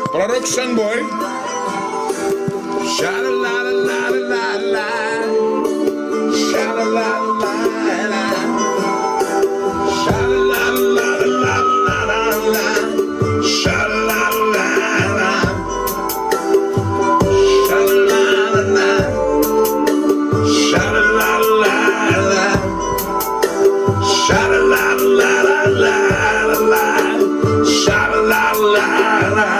Пророк Санбой. Ша-ла-ла-ла-ла-ла-ла. Ша-ла-ла-ла-ла-ла. Ша-ла-ла-ла-ла-ла-ла. Ша-ла-ла-ла. Ша-ла-ла-ла. Ша-ла-ла-ла-ла. Ша-ла-ла-ла-ла-ла. Ша-ла-ла-ла.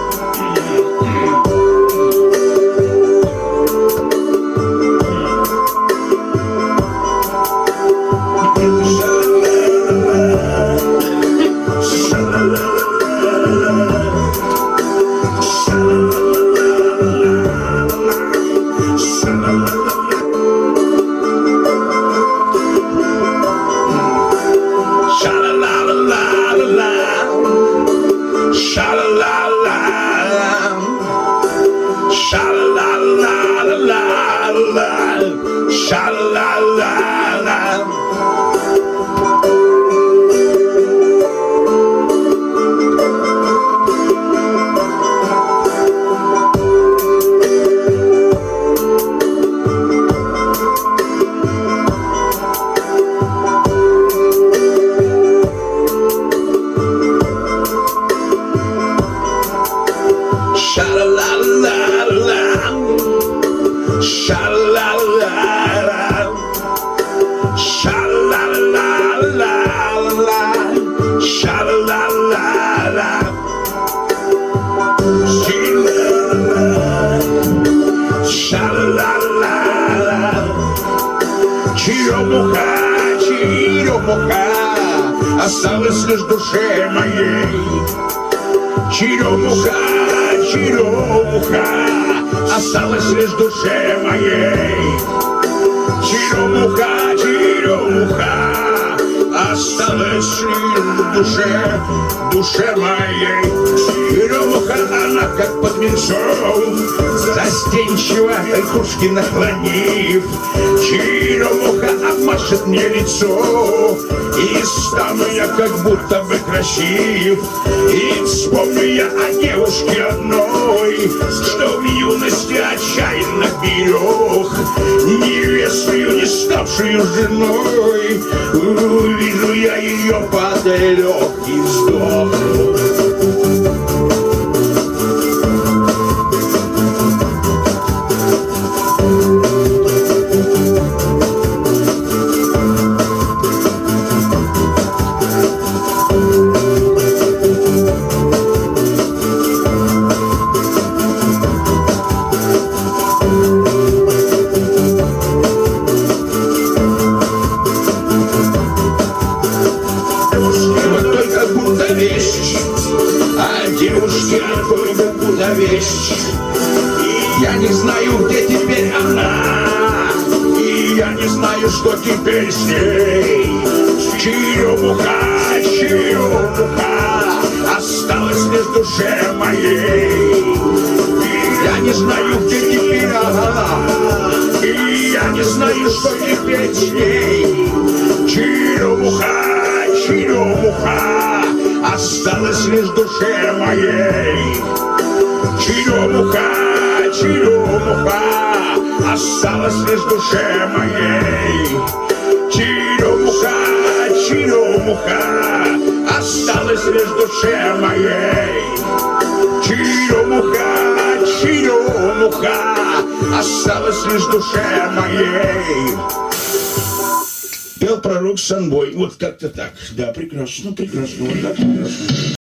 Черемуха, осталась лишь в душе моей. Черемуха, черемуха, осталась лишь в душе моей. Черемуха, черемуха, осталась лишь в душе моей. Черемуха, она как под венцом, застенчиво верхушки наклонив. Черемуха обмашет мне лицо, и стану я как будто бы красив. И вспомню я о девушке одной, что в юности отчаянно берег, невестою, не ставшую женой. Увижу я ее под легкий вздох. Девушки, только будто вещь. И я не знаю, где теперь она, и я не знаю, что теперь с ней. Черемуха, черемуха, осталась лишь в душе моей. И я не знаю, где теперь она, и я не знаю, что теперь с ней. Черемуха, черемуха, осталась лишь в душе моей. Черемуха, черемуха, осталась лишь в душе моей. Черемуха, черемуха, осталась лишь в душе моей. Черемуха, черемуха, осталась лишь в душе моей. Пел пророк Санбой. Вот как-то так. Да, прекрасно, прекрасно. Вот так прекрасно.